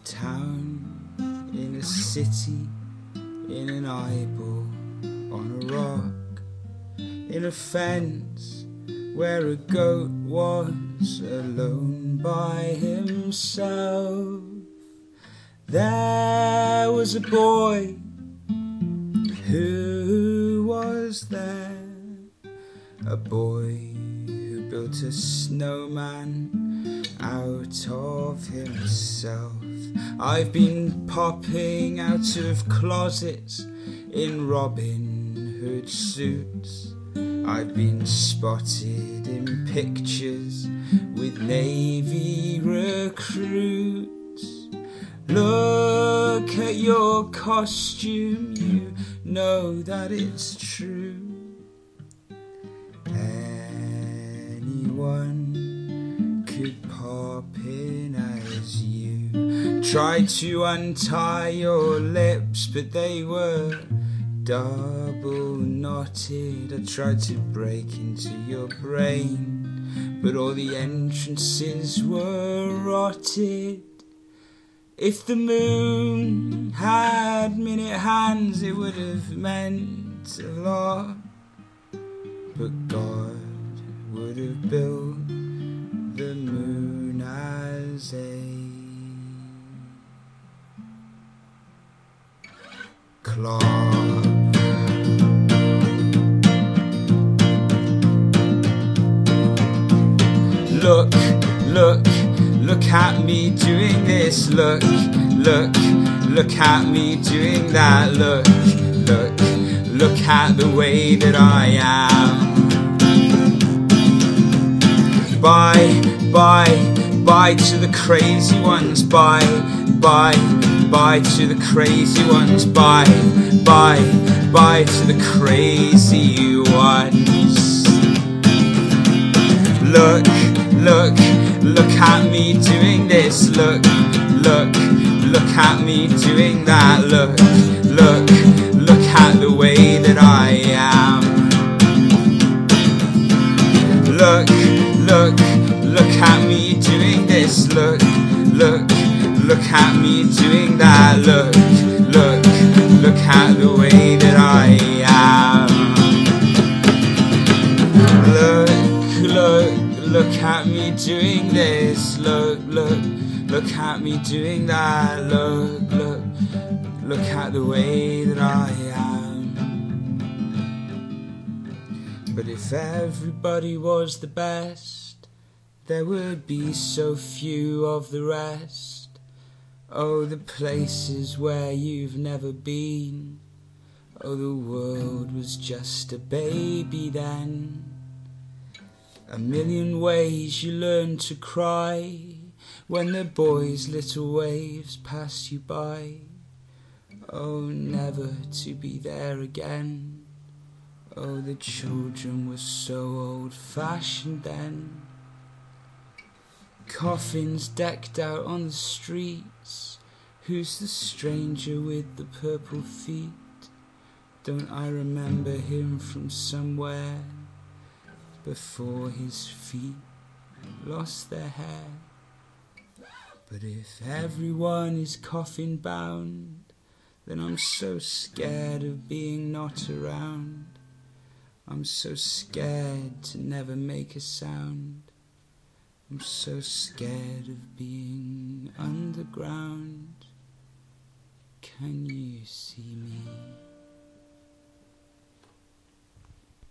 town, in a city, in an eyeball, on a rock, in a fence where a goat was alone by himself. There was a boy who was there, a boy who built a snowman out of himself. I've been popping out of closets in Robin Hood suits. I've been spotted in pictures with Navy recruits. Look at your costume, you know that it's true. Anyone could pop in as you. Tried to untie your lips, but they were double knotted. I tried to break into your brain, but all the entrances were rotted. If the moon had minute hands, it would have meant a lot, but God would have built the moon as a clock. Look, look, look at me doing this. Look, look, look at me doing that. Look, look, look at the way that I am. Bye, bye, bye to the crazy ones. Bye, bye, bye to the crazy ones. Bye, bye, bye to the crazy ones. Look, look, look at me doing this. Look, look, look at me doing that. Look, look, look at the way that I am. Look, look, look at me doing this. Look, look, look at me doing that. Look, look, look at the way that I am. Look, look, look at me doing this. Look, look, look at me doing that. Look, look, look at the way that I am. But if everybody was the best, there would be so few of the rest. Oh, the places where you've never been. Oh, the world was just a baby then. A million ways you learn to cry when the boys' little waves pass you by. Oh, never to be there again. Oh, the children were so old-fashioned then. Coffins decked out on the streets. Who's the stranger with the purple feet? Don't I remember him from somewhere before his feet lost their hair? But if everyone is coffin bound, then I'm so scared of being not around. I'm so scared to never make a sound. I'm so scared of being underground.